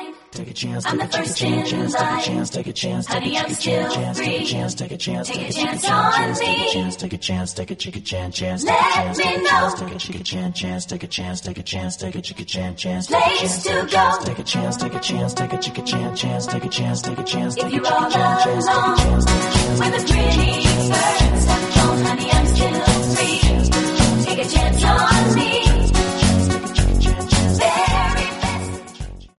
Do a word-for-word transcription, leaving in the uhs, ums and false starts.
life. Take a chance, I'm take the a first chance, in take a line. chance, take a chance, take a Honey, I'm chance, still take a free. chance, take a chance, Take a take a chance chance, on take a me. chance, take a chance, take a chicken chance, chance, Let take a chance, me take a know. chance, take a chicken chance, chance, take a chance, take a chance, take a chicken chance, chance, Place to go. take a chance, take a chance, take a chicken chance, chance, take a chance, take a chance, If take a you're chicken all chance, chance, take a alone, chance, take a chance, when take the a chance, pretty take a chance, birds have flown